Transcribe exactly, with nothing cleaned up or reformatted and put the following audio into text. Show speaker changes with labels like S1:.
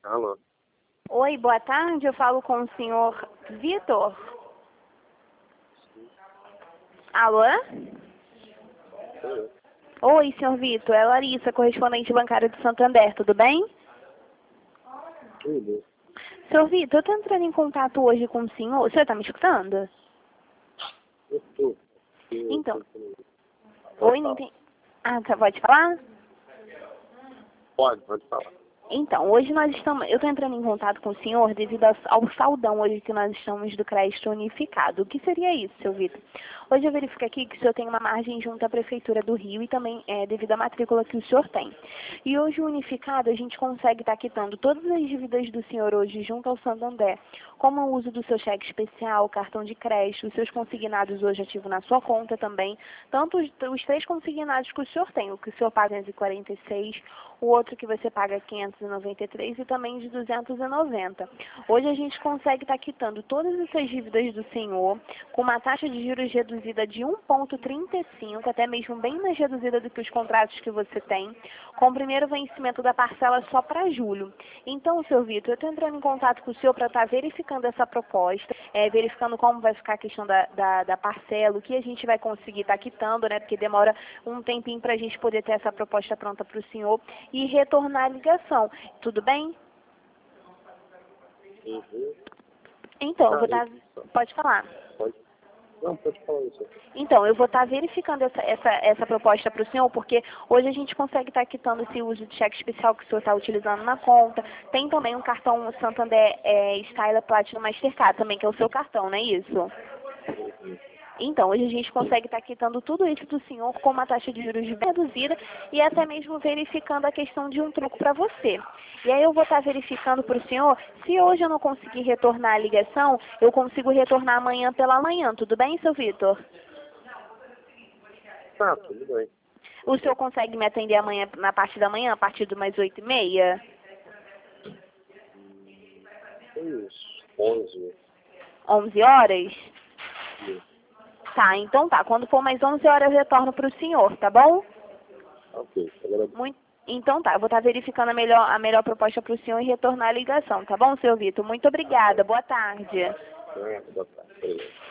S1: Alô?
S2: Oi, boa tarde. Eu falo com o senhor Vitor. Alô?
S1: Oi.
S2: Oi, senhor Vitor. É Larissa, correspondente bancária do Santander. Tudo bem?
S1: Tudo.
S2: Senhor Vitor, eu estou entrando em contato hoje com o senhor. O senhor está me escutando?
S1: Eu tô. Eu
S2: Então.
S1: tô-
S2: Oi, não entendi. Ah, tá, pode falar?
S1: Pode, pode falar.
S2: Então, hoje nós estamos, eu estou entrando em contato com o senhor devido ao ao saldão hoje que nós estamos do crédito unificado. O que seria isso, seu Vitor? Hoje eu verifico aqui que o senhor tem uma margem junto à Prefeitura do Rio e também é, devido à matrícula que o senhor tem. E hoje o unificado a gente consegue estar quitando todas as dívidas do senhor hoje junto ao Santander, como o uso do seu cheque especial, cartão de crédito, os seus consignados hoje ativos na sua conta também, tanto os, os três consignados que o senhor tem, o que o senhor paga duzentos e quarenta e seis, o outro que você paga quinhentos e noventa e três e também de duzentos e noventa. Hoje a gente consegue estar quitando todas essas dívidas do senhor com uma taxa de juros reduzida de um vírgula trinta e cinco, até mesmo bem mais reduzida do que os contratos que você tem, com o primeiro vencimento da parcela só para julho. Então, senhor Vitor, eu estou entrando em contato com o senhor para estar verificando essa proposta, é, verificando como vai ficar a questão da, da, da parcela, o que a gente vai conseguir estar quitando, né? Porque demora um tempinho para a gente poder ter essa proposta pronta para o senhor e retornar a ligação. Tudo bem?
S1: Uhum.
S2: Então, eu vou
S1: Ah,
S2: estar... Pode falar.
S1: pode. Não, pode falar isso.
S2: Então, eu vou estar verificando essa, essa, essa proposta para o senhor, porque hoje a gente consegue estar quitando esse uso de cheque especial que o senhor está utilizando na conta. Tem também um cartão Santander é, Style Platinum Mastercard também, que é o seu cartão, não é isso?
S1: Uhum.
S2: Então, hoje a gente consegue estar quitando tudo isso do senhor com uma taxa de juros reduzida e até mesmo verificando a questão de um truco para você. E aí eu vou estar verificando para o senhor, se hoje eu não conseguir retornar a ligação, eu consigo retornar amanhã pela manhã. Tudo bem, seu Vitor?
S1: Tá, tudo bem.
S2: O senhor consegue me atender amanhã, na parte da manhã, a partir de umas oito e meia?
S1: Isso. onze.
S2: Onze horas?
S1: Isso.
S2: Tá, então tá. Quando for mais onze horas eu retorno para o senhor, tá bom?
S1: Ok. Agora,
S2: Muito... Então tá, eu vou estar verificando a melhor, a melhor proposta para o senhor e retornar a ligação, tá bom, seu Vitor? Muito obrigada. Boa tarde.
S1: ah, boa tarde. Beleza.